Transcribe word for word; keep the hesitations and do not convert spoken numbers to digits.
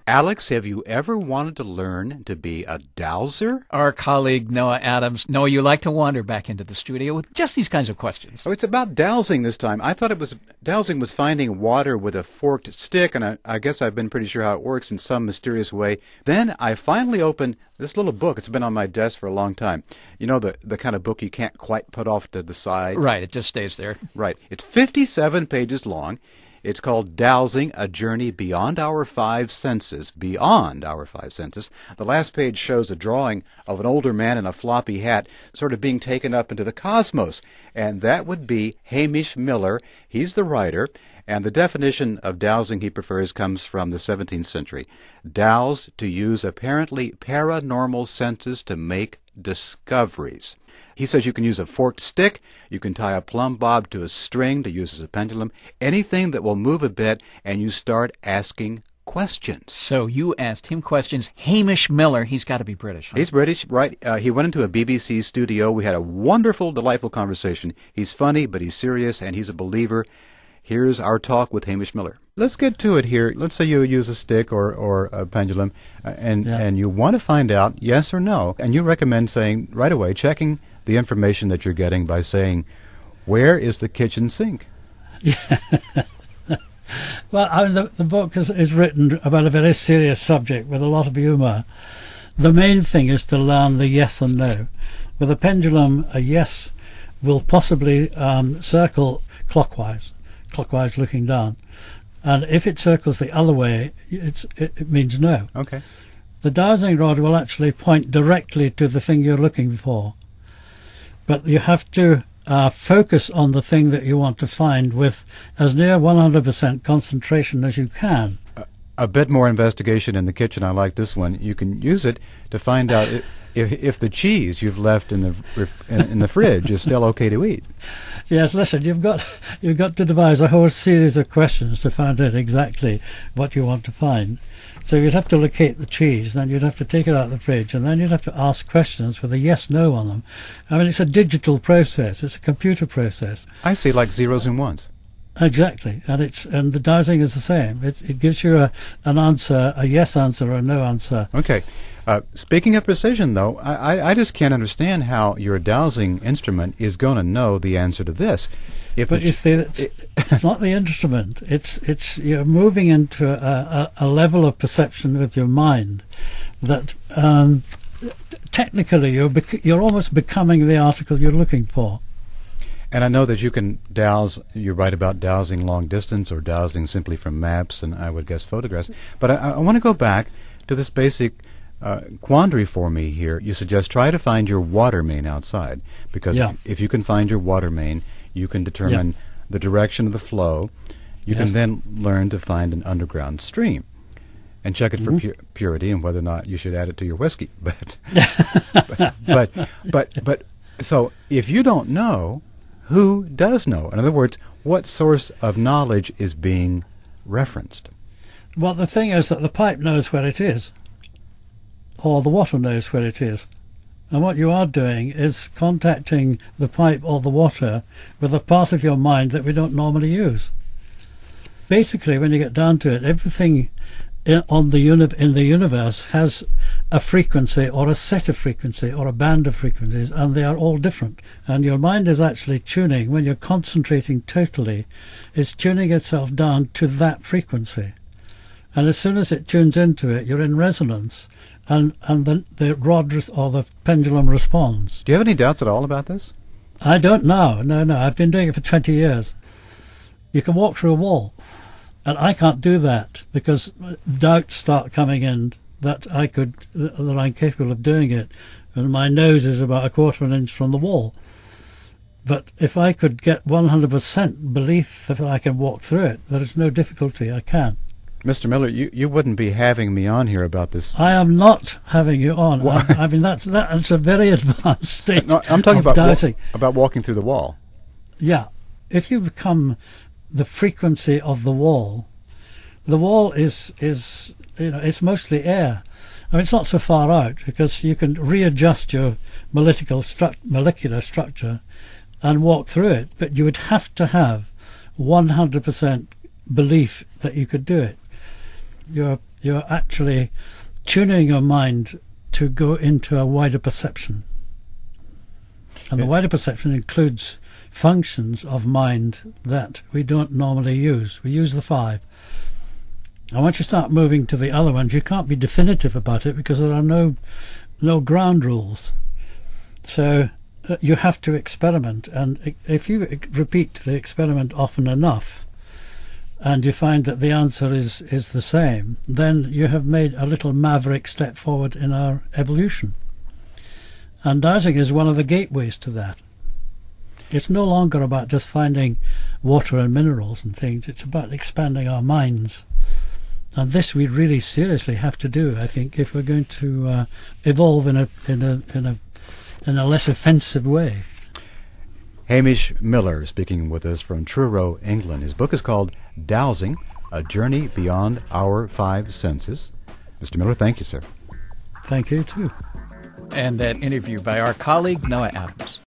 Alex, have you ever wanted to learn to be a dowser? Our colleague Noah Adams. Noah, you like to wander back into the studio with just these kinds of questions. Oh, it's about dowsing this time. I thought it was dowsing was finding water with a forked stick, and I, I guess I've been pretty sure how it works in some mysterious way. Then I finally opened this little book. It's been on my desk for a long time. You know, the, the kind of book you can't quite put off to the side? Right, it just stays there. Right. It's fifty-seven pages long. It's called Dowsing, A Journey Beyond Our Five Senses. Beyond Our Five Senses. The last page shows a drawing of an older man in a floppy hat sort of being taken up into the cosmos. And that would be Hamish Miller. He's the writer. And the definition of dowsing he prefers comes from the seventeenth century. Douse, to use apparently paranormal senses to make discoveries. He says you can use a forked stick, you can tie a plumb bob to a string to use as a pendulum, anything that will move a bit, and you start asking questions. So you asked him questions. Hamish Miller, he's got to be British. Huh? He's British, right? Uh, he went into a B B C studio. We had a wonderful, delightful conversation. He's funny, but he's serious, and he's a believer. Here's our talk with Hamish Miller. Let's get to it here. Let's say you use a stick or, or a pendulum, uh, and, yeah. and you want to find out yes or no, and you recommend saying right away, checking the information that you're getting by saying, where is the kitchen sink? Yeah. Well, I mean, the, the book is, is written about a very serious subject with a lot of humour. The main thing is to learn the yes and no. With a pendulum, a yes will possibly um, circle clockwise, clockwise looking down. And if it circles the other way, it's, it, it means no. Okay. The dowsing rod will actually point directly to the thing you're looking for. But you have to uh, focus on the thing that you want to find with as near one hundred percent concentration as you can. A, a bit more investigation in the kitchen. I like this one. You can use it to find out if, if, if the cheese you've left in the in, in the fridge is still okay to eat. Yes, listen, you've got you've got to devise a whole series of questions to find out exactly what you want to find. So you'd have to locate the cheese, then you'd have to take it out of the fridge, and then you'd have to ask questions with a yes-no on them. I mean, it's a digital process. It's a computer process. I see, like zeros and ones. Exactly, and it's and the dowsing is the same. It, it gives you a, an answer, a yes answer or a no answer. Okay. Uh, speaking of precision, though, I, I, I just can't understand how your dowsing instrument is going to know the answer to this. If but you see, it's, it's not the instrument. It's it's you're moving into a, a, a level of perception with your mind that um, technically you're bec- you're almost becoming the article you're looking for. And I know that you can dowse. You write about dowsing long distance or dowsing simply from maps and I would guess photographs. But I, I want to go back to this basic uh, quandary for me here. You suggest try to find your water main outside because yeah. if, if you can find your water main, you can determine yep. the direction of the flow. You yes. can then learn to find an underground stream and check it mm-hmm. for pu- purity and whether or not you should add it to your whiskey. But, but, but, but, but, so if you don't know, who does know? In other words, what source of knowledge is being referenced? Well, the thing is that the pipe knows where it is, or the water knows where it is. And what you are doing is contacting the pipe or the water with a part of your mind that we don't normally use. Basically, when you get down to it, everything in, on the uni- in the universe has a frequency or a set of frequency or a band of frequencies, and they are all different. And your mind is actually tuning, when you're concentrating totally, it's tuning itself down to that frequency. And as soon as it tunes into it, you're in resonance. And and the the rod res- or the pendulum responds. Do you have any doubts at all about this? I don't know. No, no. I've been doing it for twenty years. You can walk through a wall, and I can't do that because doubts start coming in that I could that I'm capable of doing it, and my nose is about a quarter of an inch from the wall. But if I could get one hundred percent belief that I can walk through it, there is no difficulty. I can. Mister Miller, you, you wouldn't be having me on here about this. I am not having you on. I, I mean, that's that's a very advanced state. No, I'm talking of about doubting. Wa- about walking through the wall. Yeah, if you become the frequency of the wall, the wall is is you know it's mostly air. I mean, it's not so far out because you can readjust your molecular stru- molecular structure and walk through it, but you would have to have one hundred percent belief that you could do it. Your You're actually tuning your mind to go into a wider perception. And the wider perception includes functions of mind that we don't normally use. We use the five. And once you start moving to the other ones, you can't be definitive about it because there are no no ground rules. So uh, you have to experiment. And if you repeat the experiment often enough, and you find that the answer is, is the same, then you have made a little maverick step forward in our evolution. And dowsing is one of the gateways to that. It's no longer about just finding water and minerals and things. It's about expanding our minds. And this we really seriously have to do, I think, if we're going to uh, evolve in a in a in a in a less offensive way. Hamish Miller speaking with us from Truro, England. His book is called Dowsing: A Journey Beyond Our Five Senses. Mister Miller, thank you, sir. Thank you too. And that interview by our colleague Noah Adams.